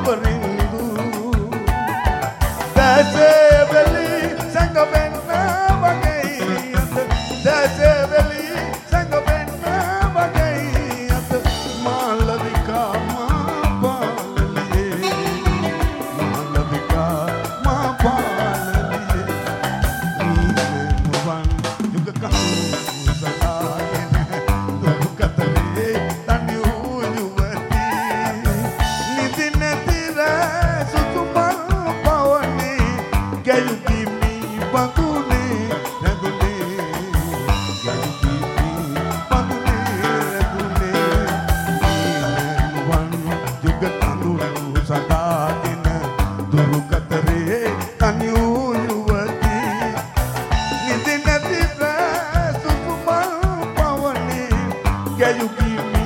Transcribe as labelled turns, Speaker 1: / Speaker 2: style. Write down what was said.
Speaker 1: පරිඳු දැසේ වෙලි සංගවෙන්න වගේ අත දැසේ වෙලි සංගවෙන්න වගේ අත මාලවිකා මා පාලලියේ මාලවිකා මා පාලලියේ නිවන් යුග කහු සදාගෙන දුක කතරේ තනියු යුවති නිදි නැතිර සුතුමල් පවනේ ගැයු කිමි බඳුනේ නැදුනේ ගැයු කිමි බඳුනේ නැදුනේ නිවන් යුග කඳුළු සදාගෙන දුරු කතරේ තනියු යුවති නිදි නැතිර සුතුමල් පවනේ ගැයු කිමි